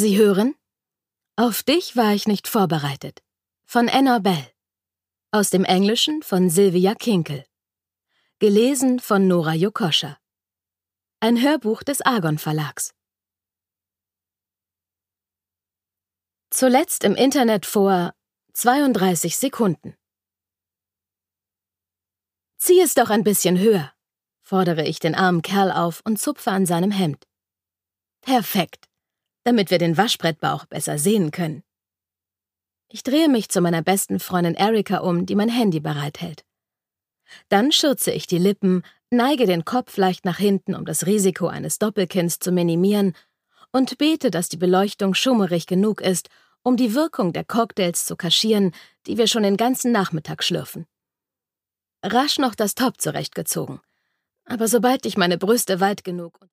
Sie hören? Auf dich war ich nicht vorbereitet. Von Anna Bell. Aus dem Englischen von Sylvia Kinkel. Gelesen von Nora Jokoscha. Ein Hörbuch des Argon Verlags. Zuletzt im Internet vor 32 Sekunden. Zieh es doch ein bisschen höher, fordere ich den armen Kerl auf und zupfe an seinem Hemd. Perfekt, damit wir den Waschbrettbauch besser sehen können. Ich drehe mich zu meiner besten Freundin Erika um, die mein Handy bereithält. Dann schürze ich die Lippen, neige den Kopf leicht nach hinten, um das Risiko eines Doppelkinns zu minimieren, und bete, dass die Beleuchtung schummerig genug ist, um die Wirkung der Cocktails zu kaschieren, die wir schon den ganzen Nachmittag schlürfen. Rasch noch das Top zurechtgezogen. Aber sobald ich meine Brüste weit genug